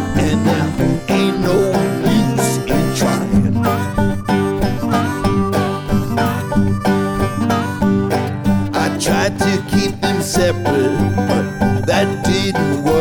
and there ain't no use in trying. I tried to keep them separate, but that didn't work.